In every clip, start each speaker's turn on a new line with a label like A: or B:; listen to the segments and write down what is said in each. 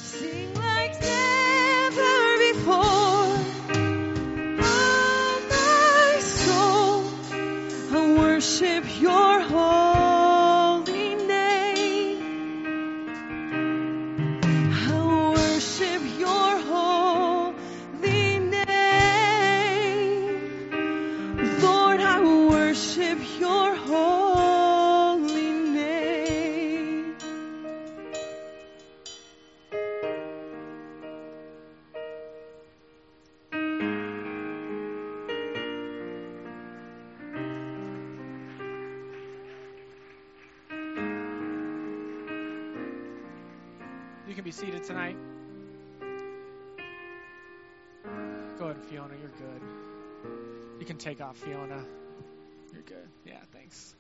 A: Sing like never before. Oh, my soul, I worship your holy name. I worship your holy name. Lord, I worship your holy name.
B: You can be seated tonight. Go ahead, Fiona. You're good. You can take off, Fiona. You're good. Yeah, thanks.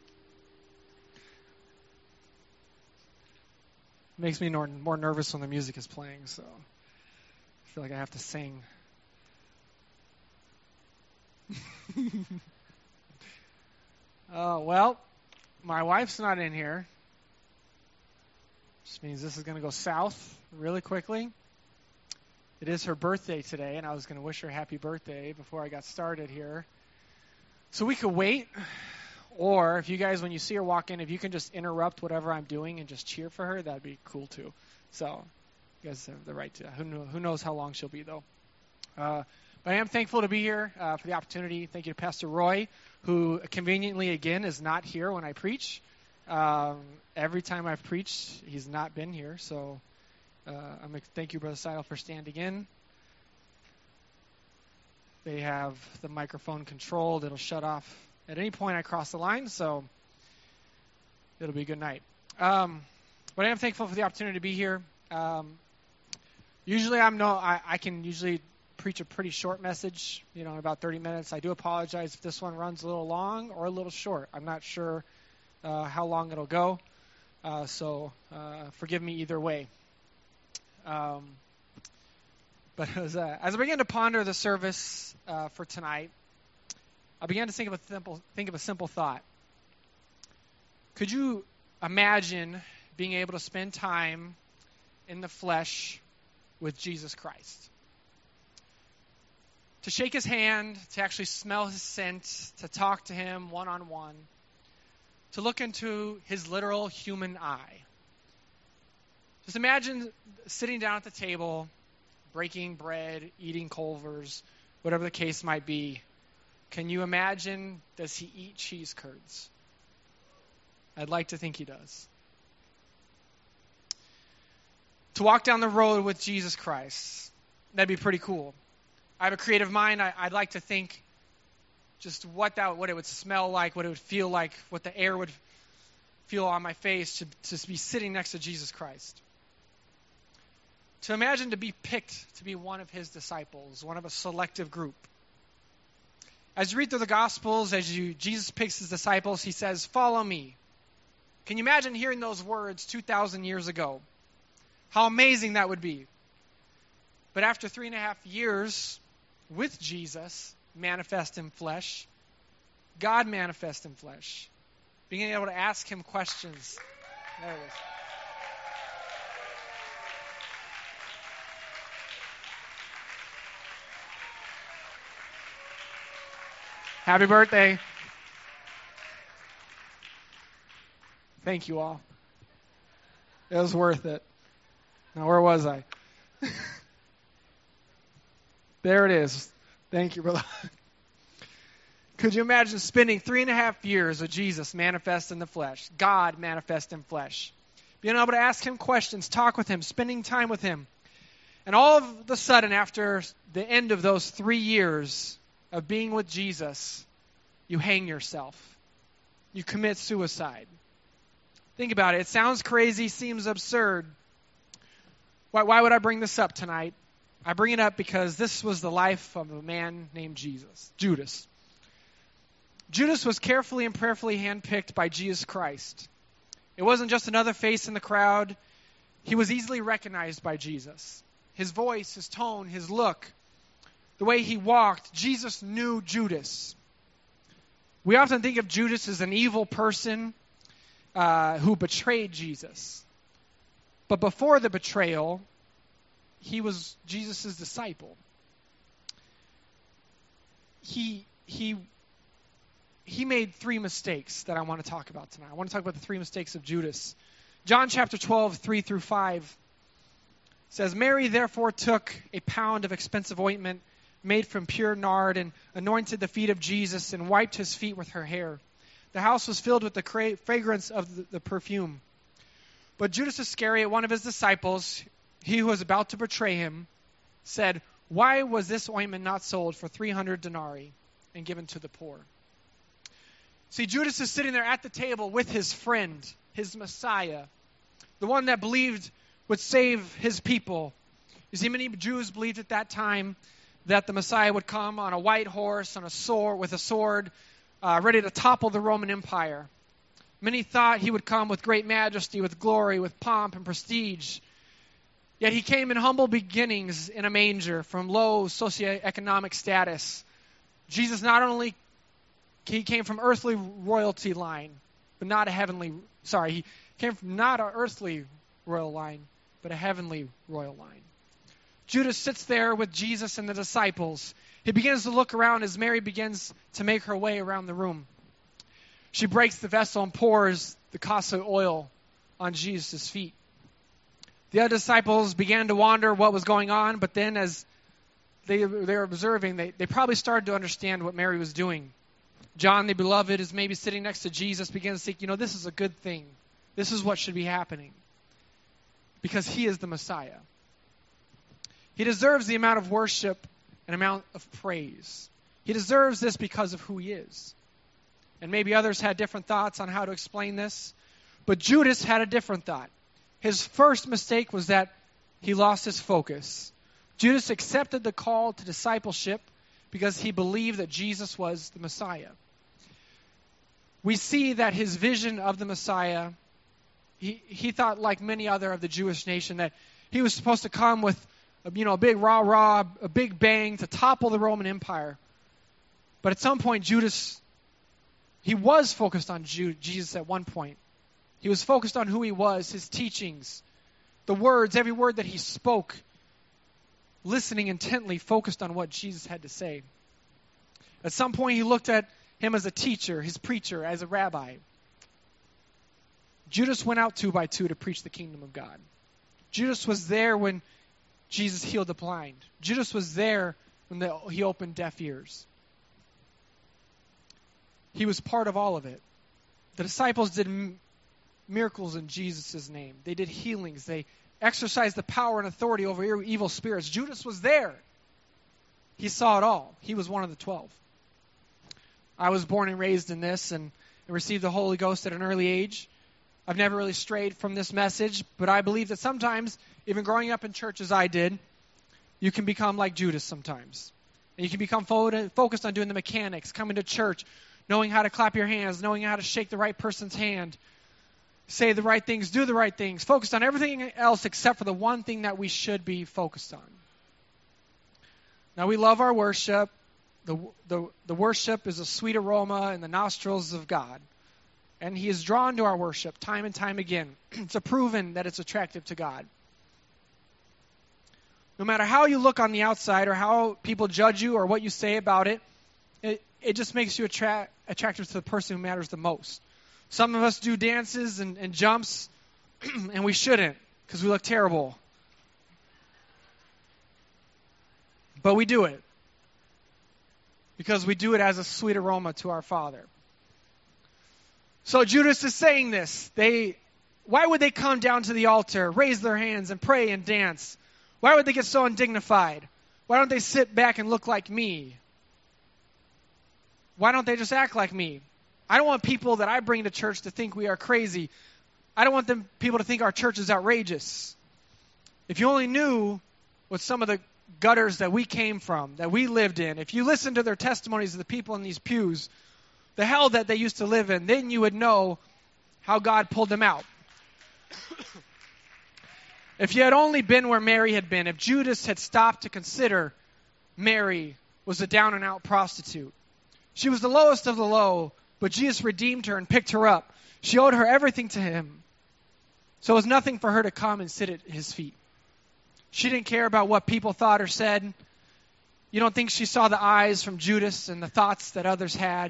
B: Makes me more nervous when the music is playing, so I feel like I have to sing. Well, my wife's not in here. Just means this is going to go south really quickly. It is her birthday today, and I was going to wish her happy birthday before I got started here. So we could wait, or if you guys, when you see her walk in, if you can just interrupt whatever I'm doing and just cheer for her, that'd be cool too. So you guys have the right to. Who knows how long she'll be, though. But I am thankful to be here for the opportunity. Thank you to Pastor Roy, who conveniently, again, is not here when I preach. Every time I've preached, he's not been here. So thank you, Brother Seidel, for standing in. They have the microphone controlled. It'll shut off at any point I cross the line, so it'll be a good night. But I am thankful for the opportunity to be here. Usually I can usually preach a pretty short message, in about 30 minutes. I do apologize if this one runs a little long or a little short. I'm not sure how long it'll go, so forgive me either way. But as I began to ponder the service for tonight, I began to think of a simple thought. Could you imagine being able to spend time in the flesh with Jesus Christ? To shake his hand, to actually smell his scent, to talk to him one-on-one, to look into his literal human eye. Just imagine sitting down at the table, breaking bread, eating Culver's, whatever the case might be. Can you imagine, does he eat cheese curds? I'd like to think he does. To walk down the road with Jesus Christ, that'd be pretty cool. I have a creative mind. I'd like to think just what it would smell like, what it would feel like, what the air would feel on my face to be sitting next to Jesus Christ. To imagine to be picked to be one of his disciples, one of a selective group. As you read through the Gospels, Jesus picks his disciples, he says, "Follow me." Can you imagine hearing those words 2,000 years ago? How amazing that would be. But after 3.5 years with Jesus, manifest in flesh, God manifest in flesh, being able to ask him questions. There it is. Happy birthday. Thank you all. It was worth it. Now, where was I? There it is. Thank you, brother. Could you imagine spending 3.5 years with Jesus manifest in the flesh, God manifest in flesh, being able to ask him questions, talk with him, spending time with him, and all of a sudden, after the end of those 3 years of being with Jesus, you hang yourself. You commit suicide. Think about it. It sounds crazy, seems absurd. Why would I bring this up tonight? I bring it up because this was the life of a man named Judas. Judas was carefully and prayerfully handpicked by Jesus Christ. It wasn't just another face in the crowd. He was easily recognized by Jesus. His voice, his tone, his look, the way he walked, Jesus knew Judas. We often think of Judas as an evil person who betrayed Jesus. But before the betrayal, he was Jesus' disciple. He made 3 mistakes that I want to talk about tonight. I want to talk about the 3 mistakes of Judas. John chapter 12, 3-5 says, Mary therefore took a pound of expensive ointment made from pure nard and anointed the feet of Jesus and wiped his feet with her hair. The house was filled with the fragrance of the perfume. But Judas Iscariot, one of his disciples, he who was about to betray him, said, why was this ointment not sold for 300 denarii and given to the poor? See, Judas is sitting there at the table with his friend, his Messiah, the one that believed would save his people. You see, many Jews believed at that time that the Messiah would come on a white horse, on a sword, with a sword, ready to topple the Roman Empire. Many thought he would come with great majesty, with glory, with pomp and prestige. Yet he came in humble beginnings in a manger from low socioeconomic status. Jesus not only he came from earthly royalty line, but not a heavenly, he came from not an earthly royal line, but a heavenly royal line. Judas sits there with Jesus and the disciples. He begins to look around as Mary begins to make her way around the room. She breaks the vessel and pours the costly oil on Jesus' feet. The other disciples began to wonder what was going on, but then as they were observing, they probably started to understand what Mary was doing. John, the beloved, is maybe sitting next to Jesus, begins to think, this is a good thing. This is what should be happening. Because he is the Messiah. He deserves the amount of worship and amount of praise. He deserves this because of who he is. And maybe others had different thoughts on how to explain this. But Judas had a different thought. His first mistake was that he lost his focus. Judas accepted the call to discipleship because he believed that Jesus was the Messiah. We see that his vision of the Messiah, he thought like many other of the Jewish nation that he was supposed to come with a big rah-rah, a big bang to topple the Roman Empire. But at some point, Judas, he was focused on Jesus at one point. He was focused on who he was, his teachings, the words, every word that he spoke, listening intently, focused on what Jesus had to say. At some point, he looked at him as a teacher, his preacher, as a rabbi. Judas went out 2 by 2 to preach the kingdom of God. Judas was there when Jesus healed the blind. Judas was there when he opened deaf ears. He was part of all of it. The disciples did miracles in Jesus' name. They did healings. They exercised the power and authority over evil spirits. Judas was there. He saw it all. He was one of the 12. I was born and raised in this and received the Holy Ghost at an early age. I've never really strayed from this message, but I believe that sometimes, even growing up in church as I did, you can become like Judas sometimes. And you can become focused on doing the mechanics, coming to church, knowing how to clap your hands, knowing how to shake the right person's hand, say the right things, do the right things, focused on everything else except for the one thing that we should be focused on. Now, we love our worship. The worship is a sweet aroma in the nostrils of God. And he is drawn to our worship time and time again. It's proven that it's attractive to God. No matter how you look on the outside or how people judge you or what you say about it, it just makes you attractive to the person who matters the most. Some of us do dances and jumps, and we shouldn't because we look terrible. But we do it because we do it as a sweet aroma to our Father. So Judas is saying this. Why would they come down to the altar, raise their hands, and pray and dance? Why would they get so undignified? Why don't they sit back and look like me? Why don't they just act like me? I don't want people that I bring to church to think we are crazy. I don't want people to think our church is outrageous. If you only knew what some of the gutters that we came from, that we lived in, if you listened to their testimonies of the people in these pews, the hell that they used to live in, then you would know how God pulled them out. If you had only been where Mary had been, if Judas had stopped to consider Mary was a down-and-out prostitute. She was the lowest of the low, but Jesus redeemed her and picked her up. She owed her everything to him. So it was nothing for her to come and sit at his feet. She didn't care about what people thought or said. You don't think she saw the eyes from Judas and the thoughts that others had?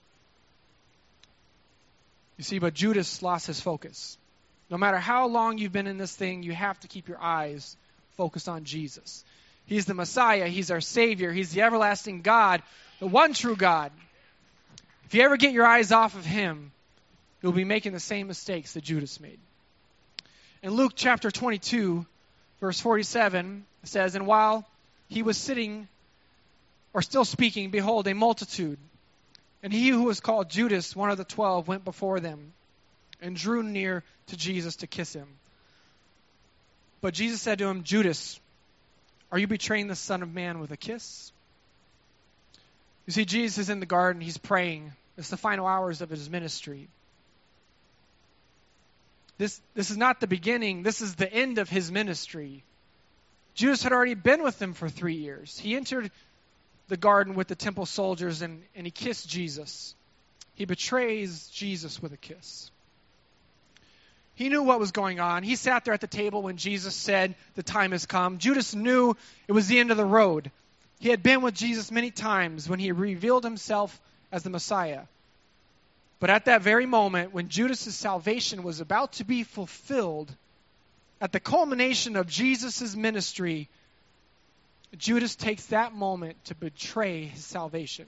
B: You see, but Judas lost his focus. No matter how long you've been in this thing, you have to keep your eyes focused on Jesus. He's the Messiah. He's our Savior. He's the everlasting God, the one true God. If you ever get your eyes off of him, you'll be making the same mistakes that Judas made. In Luke chapter 22, verse 47, it says, "And while he was sitting, or still speaking, behold, a multitude. And he who was called Judas, one of the 12, went before them and drew near to Jesus to kiss him. But Jesus said to him, Judas, are you betraying the Son of Man with a kiss?" You see, Jesus is in the garden. He's praying. It's the final hours of his ministry. This is not the beginning. This is the end of his ministry. Judas had already been with them for 3 years. He entered the garden with the temple soldiers and he kissed Jesus. He betrays Jesus with a kiss. He knew what was going on. He sat there at the table when Jesus said, "The time has come." Judas knew it was the end of the road. He had been with Jesus many times when he revealed himself as the Messiah. But at that very moment, when Judas' salvation was about to be fulfilled, at the culmination of Jesus' ministry, Judas takes that moment to betray his salvation.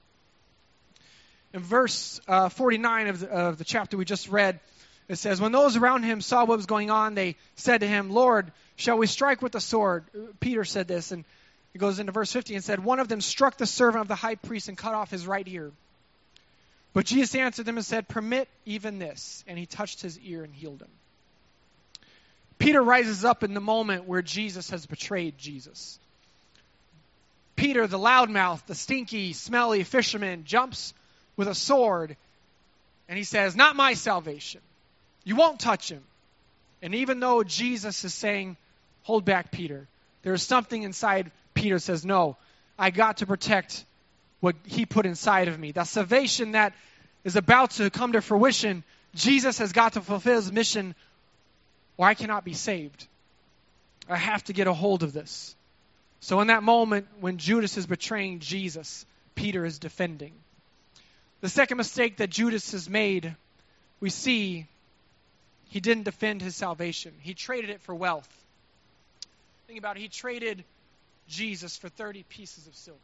B: In verse 49 of the chapter we just read, it says, "When those around him saw what was going on, they said to him, 'Lord, shall we strike with the sword?'" Peter said this, and it goes into verse 50 and said, "One of them struck the servant of the high priest and cut off his right ear. But Jesus answered them and said, 'Permit even this.' And he touched his ear and healed him." Peter rises up in the moment where Jesus has betrayed Jesus. Peter, the loudmouth, the stinky, smelly fisherman, jumps with a sword and he says, "Not my salvation. You won't touch him." And even though Jesus is saying, "Hold back, Peter," there's something inside Peter that says, "No, I got to protect what he put inside of me." The salvation that is about to come to fruition, Jesus has got to fulfill his mission or I cannot be saved. I have to get a hold of this. So in that moment when Judas is betraying Jesus, Peter is defending. The second mistake that Judas has made, we see he didn't defend his salvation. He traded it for wealth. Think about it. He traded Jesus for 30 pieces of silver.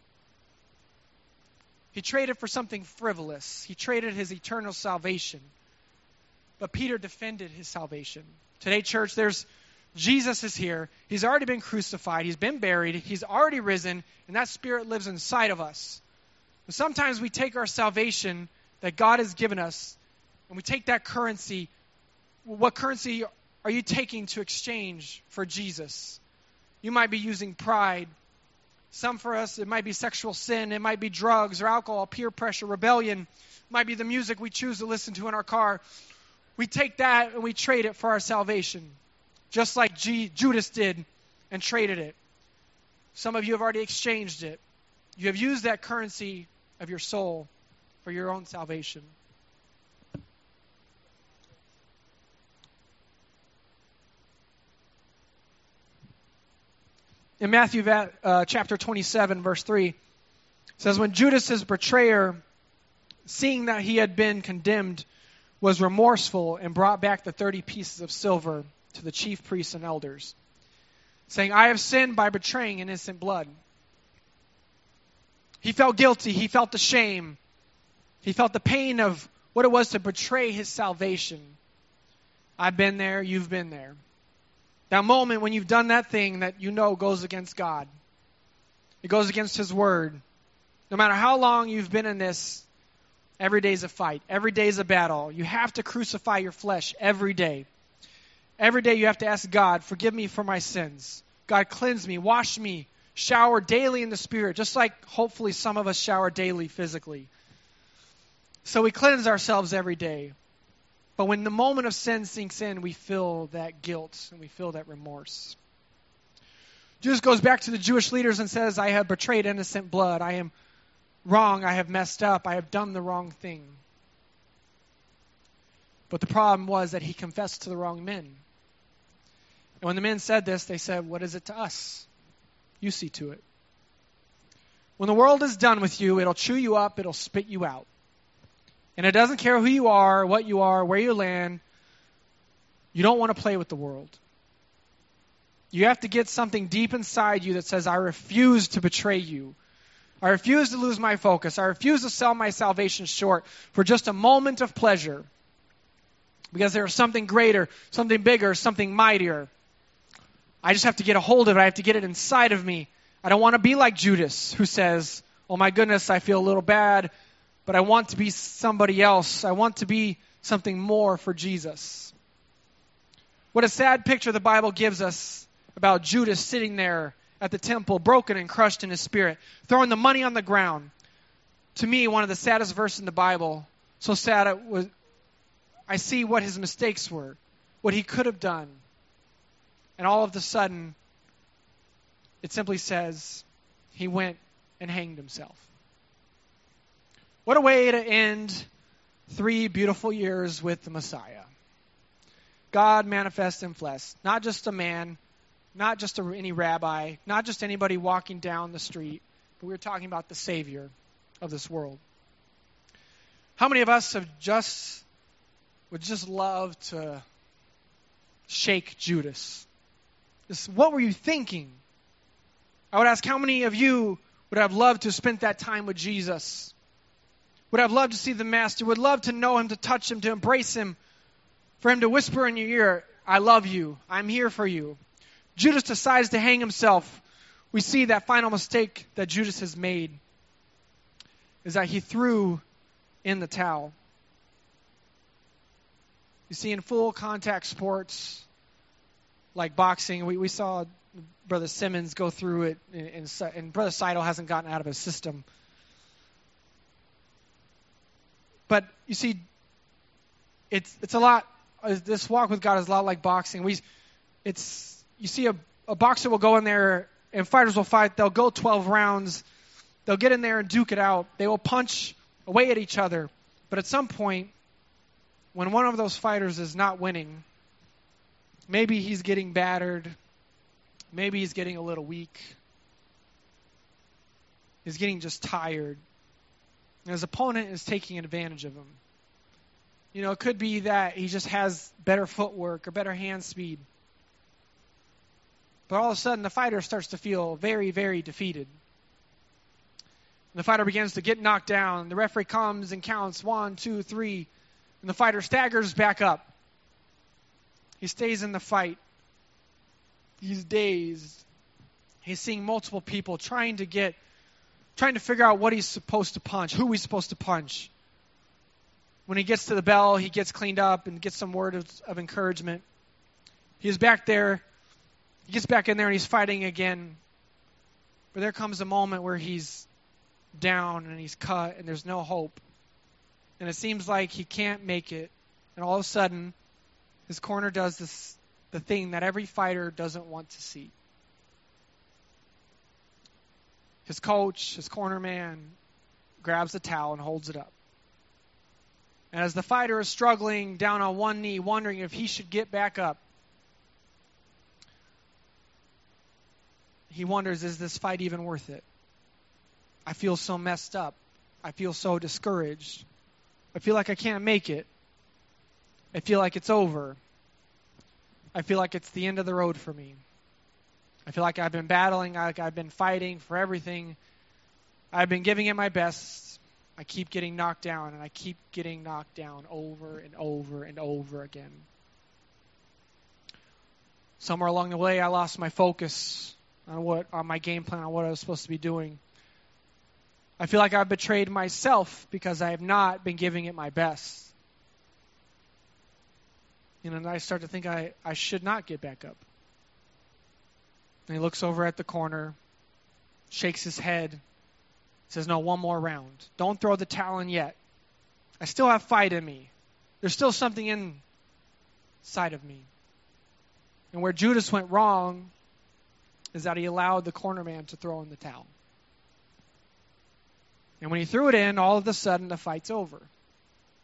B: He traded for something frivolous. He traded his eternal salvation. But Peter defended his salvation. Today, church, Jesus is here. He's already been crucified. He's been buried. He's already risen. And that Spirit lives inside of us. But sometimes we take our salvation that God has given us and we take that currency. What currency are you taking to exchange for Jesus? You might be using pride. Some for us, it might be sexual sin. It might be drugs or alcohol, peer pressure, rebellion. It might be the music we choose to listen to in our car. We take that and we trade it for our salvation, just like Judas did and traded it. Some of you have already exchanged it. You have used that currency of your soul for your own salvation. In Matthew chapter 27, verse 3, it says, "When Judas, his betrayer, seeing that he had been condemned, was remorseful and brought back the 30 pieces of silver to the chief priests and elders, saying, 'I have sinned by betraying innocent blood.'" He felt guilty. He felt the shame. He felt the pain of what it was to betray his salvation. I've been there. You've been there. That moment when you've done that thing that you know goes against God. It goes against His Word. No matter how long you've been in this, every day is a fight. Every day is a battle. You have to crucify your flesh every day. Every day you have to ask God, "Forgive me for my sins. God, cleanse me, wash me, shower daily in the Spirit," just like hopefully some of us shower daily physically. So we cleanse ourselves every day. But when the moment of sin sinks in, we feel that guilt and we feel that remorse. Jesus goes back to the Jewish leaders and says, "I have betrayed innocent blood. I am wrong. I have messed up. I have done the wrong thing." But the problem was that he confessed to the wrong men. And when the men said this, they said, "What is it to us? You see to it." When the world is done with you, it'll chew you up, it'll spit you out. And it doesn't care who you are, what you are, where you land. You don't want to play with the world. You have to get something deep inside you that says, "I refuse to betray you. I refuse to lose my focus. I refuse to sell my salvation short for just a moment of pleasure. Because there is something greater, something bigger, something mightier. I just have to get a hold of it. I have to get it inside of me. I don't want to be like Judas, who says, 'Oh my goodness, I feel a little bad, but I want to be somebody else. I want to be something more for Jesus.'" What a sad picture the Bible gives us about Judas sitting there at the temple, broken and crushed in his spirit, throwing the money on the ground. To me, one of the saddest verses in the Bible. So sad it was. I see what his mistakes were, what he could have done. And all of a sudden, it simply says, he went and hanged himself. What a way to end 3 beautiful years with the Messiah. God manifest in flesh. Not just a man, not just any rabbi, not just anybody walking down the street, but we're talking about the Savior of this world. How many of us would just love to shake Judas? What were you thinking? I would ask, how many of you would have loved to have spent that time with Jesus? Would have loved to see the Master, would love to know him, to touch him, to embrace him, for him to whisper in your ear, "I love you, I'm here for you." Judas decides to hang himself. We see that final mistake that Judas has made is that he threw in the towel. You see, in full contact sports like boxing, we saw Brother Simmons go through it, and Brother Seidel hasn't gotten out of his system. But you see, it's a lot. This walk with God is a lot like boxing. You see, a boxer will go in there, and fighters will fight. They'll go 12 rounds. They'll get in there and duke it out. They will punch away at each other. But at some point, when one of those fighters is not winning, maybe he's getting battered, maybe he's getting a little weak, he's getting just tired, and his opponent is taking advantage of him. It could be that he just has better footwork or better hand speed. But all of a sudden, the fighter starts to feel very, very defeated. And the fighter begins to get knocked down. The referee comes and counts 1, 2, 3, and the fighter staggers back up. He stays in the fight. He's dazed. He's seeing multiple people trying to figure out what he's supposed to punch, who he's supposed to punch. When he gets to the bell, he gets cleaned up and gets some word of encouragement. He's back there. He gets back in there and he's fighting again. But there comes a moment where he's down and he's cut and there's no hope. And it seems like he can't make it. And all of a sudden, his corner does the thing that every fighter doesn't want to see. His coach, his corner man, grabs the towel and holds it up. And as the fighter is struggling down on one knee, wondering if he should get back up, he wonders, is this fight even worth it? I feel so messed up. I feel so discouraged. I feel like I can't make it. I feel like it's over. I feel like it's the end of the road for me. I feel like I've been battling, like I've been fighting for everything. I've been giving it my best. I keep getting knocked down, and I keep getting knocked down over and over and over again. Somewhere along the way, I lost my focus on my game plan, on what I was supposed to be doing. I feel like I've betrayed myself because I have not been giving it my best. And I start to think I should not get back up. And he looks over at the corner, shakes his head, says, "No, one more round. Don't throw the towel in yet. I still have fight in me. There's still something inside of me." And where Judas went wrong is that he allowed the corner man to throw in the towel. And when he threw it in, all of a sudden the fight's over.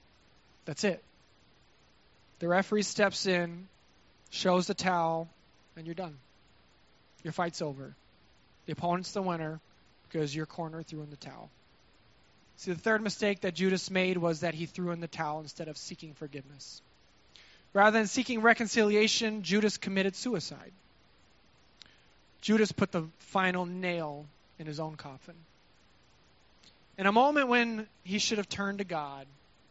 B: That's it. The referee steps in, shows the towel, and you're done. Your fight's over. The opponent's the winner because your corner threw in the towel. See, the third mistake that Judas made was that he threw in the towel instead of seeking forgiveness. Rather than seeking reconciliation, Judas committed suicide. Judas put the final nail in his own coffin. In a moment when he should have turned to God,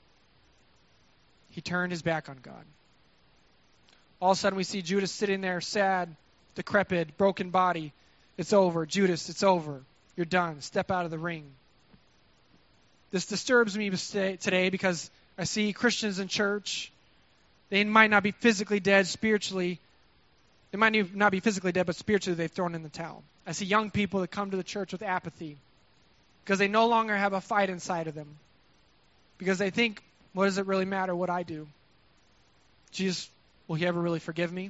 B: he turned his back on God. All of a sudden we see Judas sitting there sad, decrepit, broken body. It's over. Judas, it's over. You're done. Step out of the ring. This disturbs me today because I see Christians in church. They might not be physically dead spiritually. They might not be physically dead, but spiritually they've thrown in the towel. I see young people that come to the church with apathy because they no longer have a fight inside of them. Because they think, what does it really matter what I do? Jesus, will he ever really forgive me?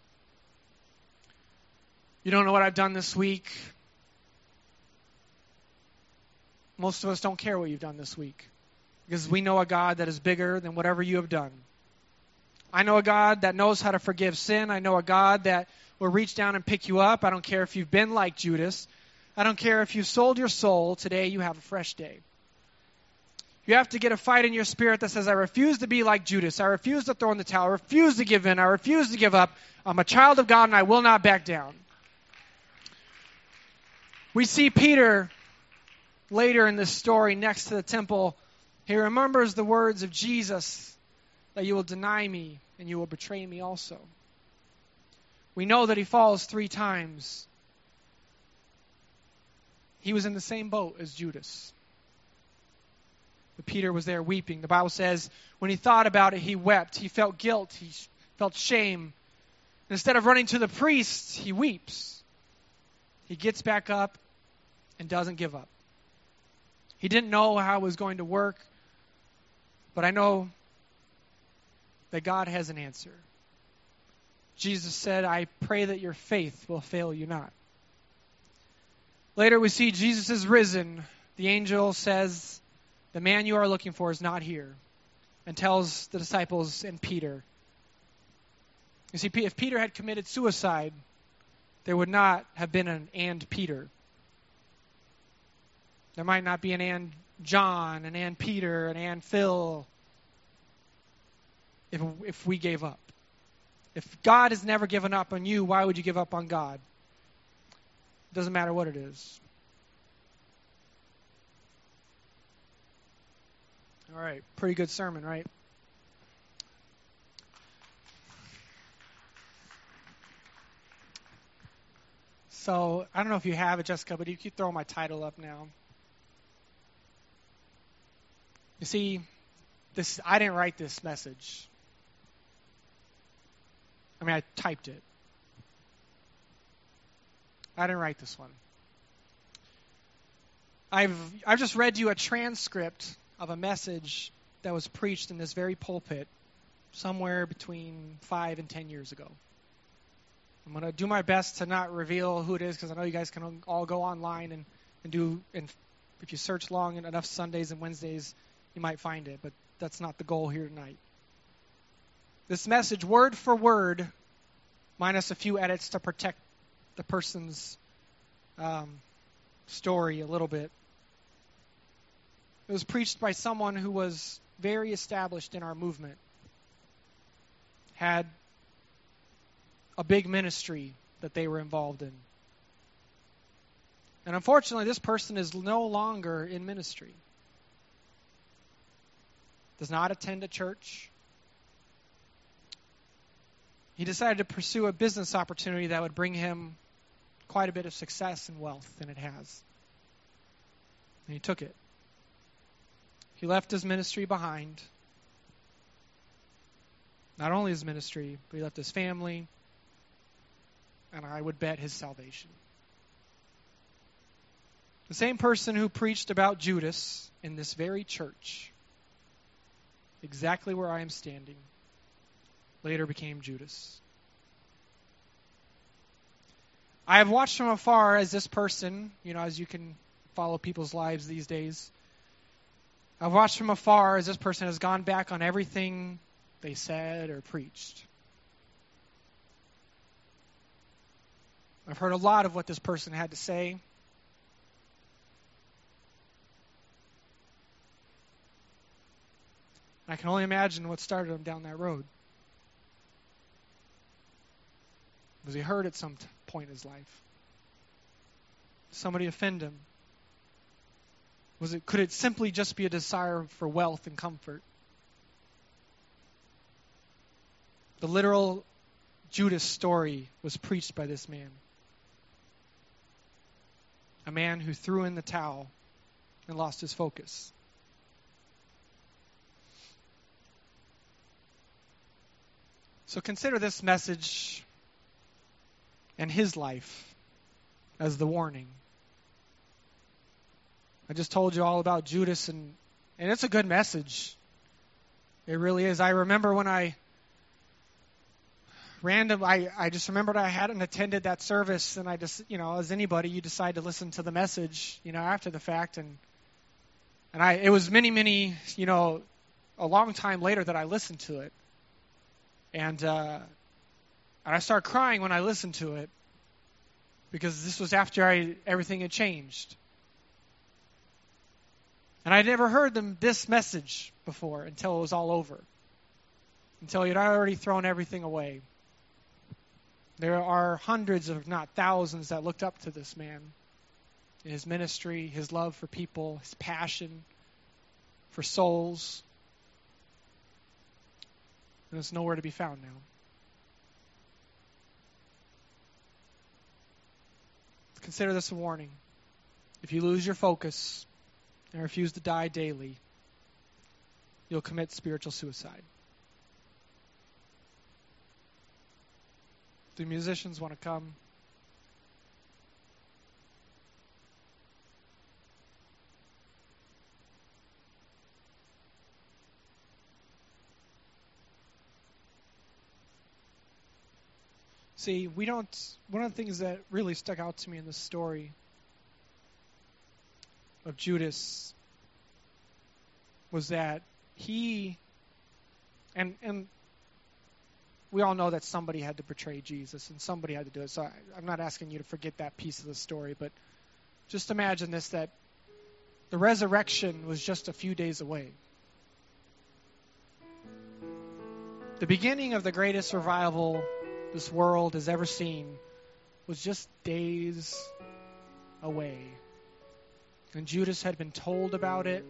B: You don't know what I've done this week. Most of us don't care what you've done this week because we know a God that is bigger than whatever you have done. I know a God that knows how to forgive sin. I know a God that will reach down and pick you up. I don't care if you've been like Judas. I don't care if you've sold your soul. Today you have a fresh day. You have to get a fight in your spirit that says, I refuse to be like Judas. I refuse to throw in the towel. I refuse to give in. I refuse to give up. I'm a child of God and I will not back down. We see Peter later in this story next to the temple. He remembers the words of Jesus that you will deny me and you will betray me also. We know that he falls 3 times. He was in the same boat as Judas. But Peter was there weeping. The Bible says when he thought about it, he wept. He felt guilt. He felt shame. Instead of running to the priest, he weeps. He gets back up and doesn't give up. He didn't know how it was going to work, but I know that God has an answer. Jesus said, I pray that your faith will fail you not. Later we see Jesus is risen. The angel says, the man you are looking for is not here, and tells the disciples and Peter. You see, if Peter had committed suicide, there would not have been an and Peter. There might not be an and John, an and Peter, an and Phil, if we gave up. If God has never given up on you, why would you give up on God? It doesn't matter what it is. All right, pretty good sermon, right? So, I don't know if you have it, Jessica, but you keep throwing my title up now. You see, I didn't write this message. I mean, I typed it. I didn't write this one. I've just read you a transcript of a message that was preached in this very pulpit somewhere between 5 and 10 years ago. I'm going to do my best to not reveal who it is because I know you guys can all go online and if you search long enough Sundays and Wednesdays, you might find it, but that's not the goal here tonight. This message, word for word, minus a few edits to protect the person's story a little bit. It was preached by someone who was very established in our movement, had a big ministry that they were involved in. And unfortunately, this person is no longer in ministry. Does not attend a church. He decided to pursue a business opportunity that would bring him quite a bit of success and wealth, and it has. And he took it. He left his ministry behind. Not only his ministry, but he left his family, and I would bet his salvation. The same person who preached about Judas in this very church, exactly where I am standing, later became Judas. I have watched from afar as this person, as you can follow people's lives these days, I've watched from afar as this person has gone back on everything they said or preached. I've heard a lot of what this person had to say. I can only imagine what started him down that road. Was he hurt at some point in his life? Did somebody offend him? Could it simply just be a desire for wealth and comfort? The literal Judas story was preached by this man. A man who threw in the towel and lost his focus. So consider this message and his life as the warning. I just told you all about Judas, and it's a good message. It really is. I remember when I just remembered I hadn't attended that service, and I just, as anybody, you decide to listen to the message, after the fact, and it was many, a long time later that I listened to it, and I started crying when I listened to it, because this was after everything had changed. And I'd never heard this message before until it was all over. Until he'd already thrown everything away. There are hundreds, if not thousands, that looked up to this man. His ministry, his love for people, his passion for souls. And it's nowhere to be found now. Consider this a warning. If you lose your focus and refuse to die daily, you'll commit spiritual suicide. Do musicians want to come? See, one of the things that really stuck out to me in this story of Judas was that and we all know that somebody had to betray Jesus and somebody had to do it. So I'm not asking you to forget that piece of the story, but just imagine this, that the resurrection was just a few days away. The beginning of the greatest revival this world has ever seen was just days away. And Judas had been told about it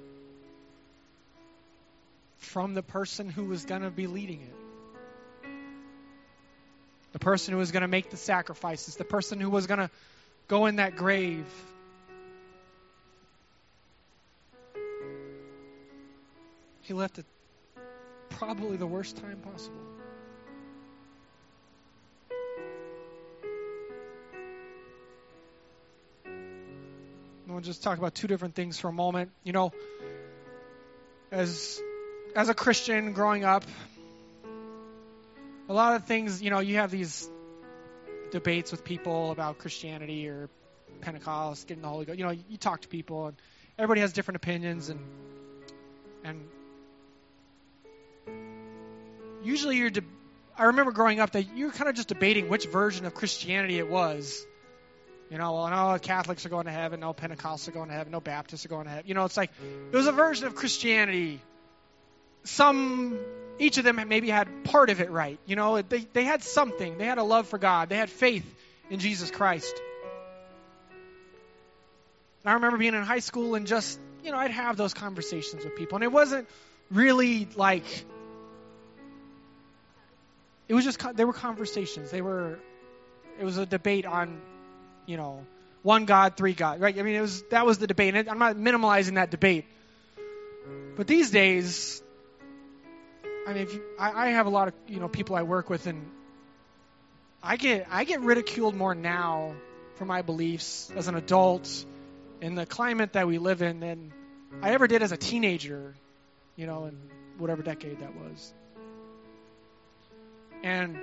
B: from the person who was going to be leading it. The person who was going to make the sacrifices. The person who was going to go in that grave. He left at probably the worst time possible. I want to just talk about two different things for a moment. As a Christian growing up, a lot of things, you have these debates with people about Christianity or Pentecost, getting the Holy Ghost. You talk to people, and everybody has different opinions, and usually I remember growing up that you're kind of just debating which version of Christianity it was. No Catholics are going to heaven, no Pentecostals are going to heaven, no Baptists are going to heaven. It's like there was a version of Christianity. Each of them maybe had part of it right. They had something. They had a love for God. They had faith in Jesus Christ. And I remember being in high school and just, I'd have those conversations with people. And it wasn't really like, it was just, they were conversations. It was a debate on, one God, three God, right? I mean, that was the debate. And I'm not minimalizing that debate. But these days, I mean, I have a lot of, people I work with, and I get ridiculed more now for my beliefs as an adult in the climate that we live in than I ever did as a teenager, in whatever decade that was. And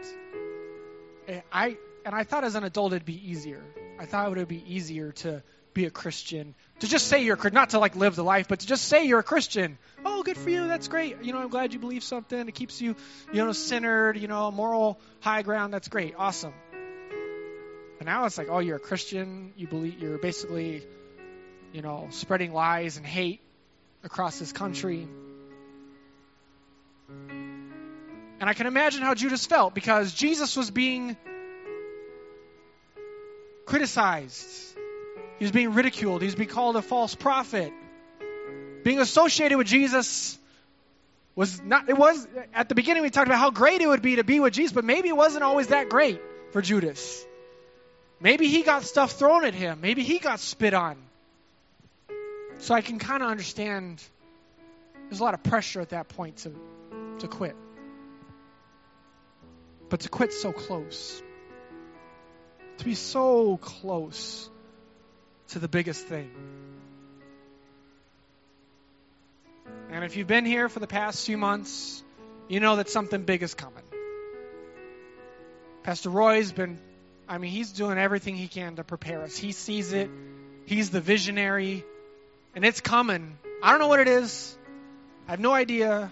B: I thought as an adult it'd be easier. I thought it would be easier to be a Christian, to just say you're a Christian, not to like live the life, but to just say you're a Christian. Oh, good for you. That's great. I'm glad you believe something. It keeps you, centered, moral high ground. That's great. Awesome. And now it's like, oh, you're a Christian. You're basically, spreading lies and hate across this country. And I can imagine how Judas felt, because Jesus was being criticized. He was being ridiculed. He was being called a false prophet. Being associated with Jesus at the beginning we talked about how great it would be to be with Jesus, but maybe it wasn't always that great for Judas. Maybe he got stuff thrown at him. Maybe he got spit on. So I can kind of understand there's a lot of pressure at that point to quit. But to quit so close. To be so close to the biggest thing. And if you've been here for the past few months, you know that something big is coming. Pastor Roy's he's doing everything he can to prepare us. He sees it. He's the visionary. And it's coming. I don't know what it is. I have no idea.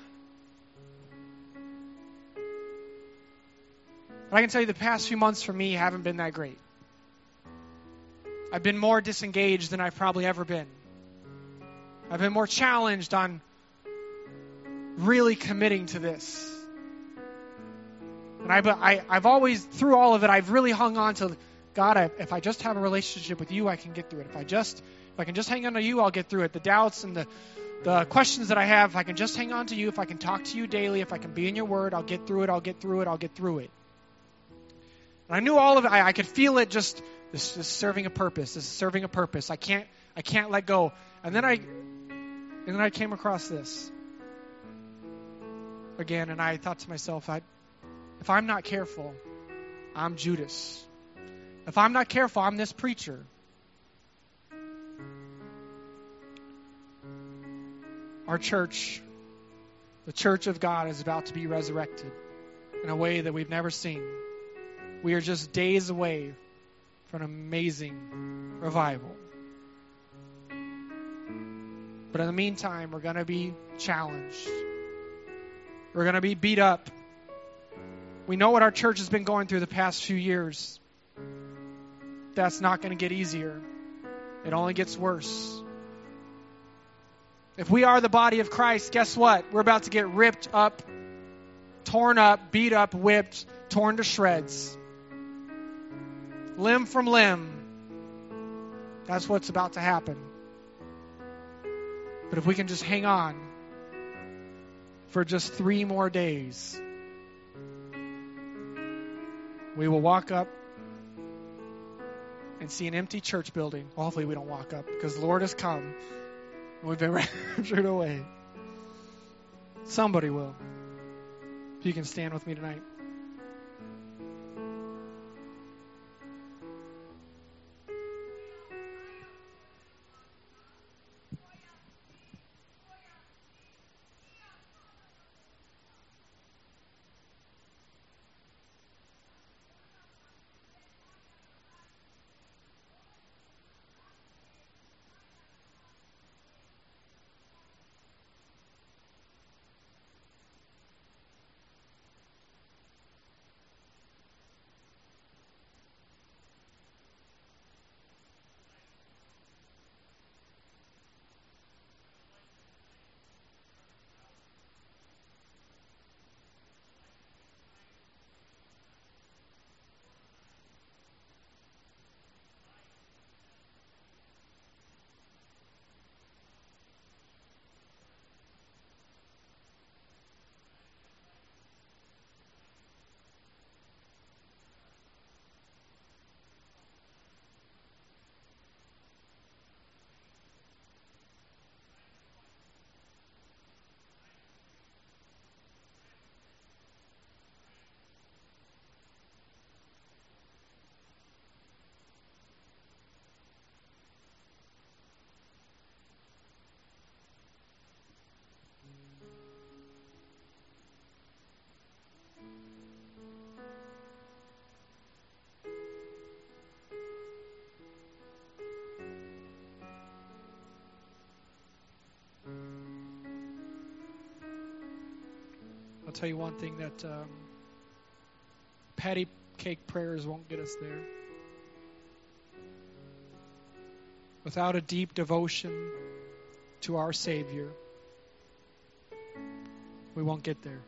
B: But I can tell you the past few months for me haven't been that great. I've been more disengaged than I've probably ever been. I've been more challenged on really committing to this. And I've always, through all of it, I've really hung on to, God, if I just have a relationship with you, I can get through it. If I can just hang on to you, I'll get through it. The doubts and the questions that I have, if I can just hang on to you, if I can talk to you daily, if I can be in your word, I'll get through it, I'll get through it, I'll get through it. And I knew all of it. I could feel it just, this is serving a purpose. This is serving a purpose. I can't let go. And then I came across this again, and I thought to myself, if I'm not careful, I'm Judas. If I'm not careful, I'm this preacher. Our church, the church of God, is about to be resurrected in a way that we've never seen. We are just days away from an amazing revival. But in the meantime, we're going to be challenged. We're going to be beat up. We know what our church has been going through the past few years. That's not going to get easier. It only gets worse. If we are the body of Christ, guess what? We're about to get ripped up, torn up, beat up, whipped, torn to shreds. Limb from limb. That's what's about to happen. But if we can just hang on for just 3 more days, we will walk up and see an empty church building. Well, hopefully we don't walk up, because the Lord has come and we've been raptured away. Somebody will. If you can stand with me tonight. I'll tell you one thing, that patty cake prayers won't get us there. without a deep devotion to our Savior, we won't get there.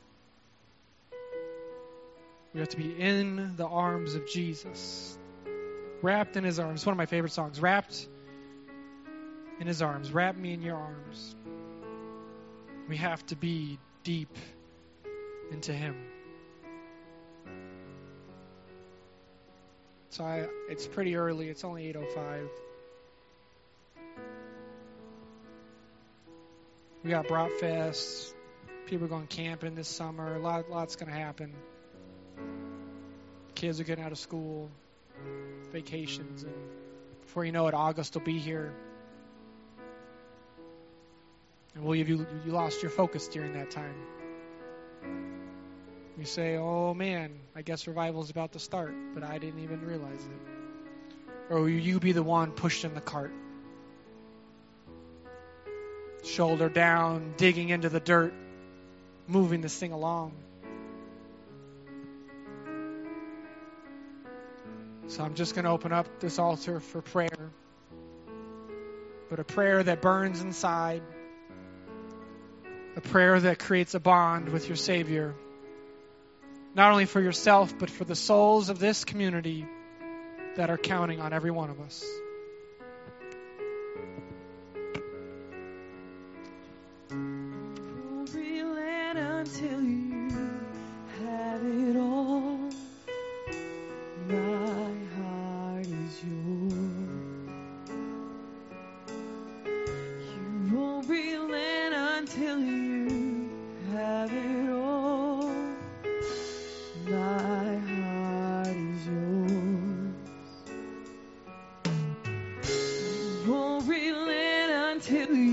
B: We have to be in the arms of Jesus, wrapped in his arms. It's one of my favorite songs. Wrapped in his arms. Wrap me in your arms. We have to be deep into him. So it's pretty early. It's only 8:05. We got Bratfest. People are going camping this summer. Lots going to happen. Kids are getting out of school. Vacations. And before you know it, August will be here. And will you lost your focus during that time? You say, oh man, I guess revival is about to start, but I didn't even realize it. Or will you be the one pushed in the cart? Shoulder down, digging into the dirt, moving this thing along. So I'm just going to open up this altar for prayer. But a prayer that burns inside. A prayer that creates a bond with your Savior. Not only for yourself, but for the souls of this community that are counting on every one of us.
A: Won't relent until you have it all. My heart is yours. You won't relent until you have it all. My heart is yours. You won't relent until you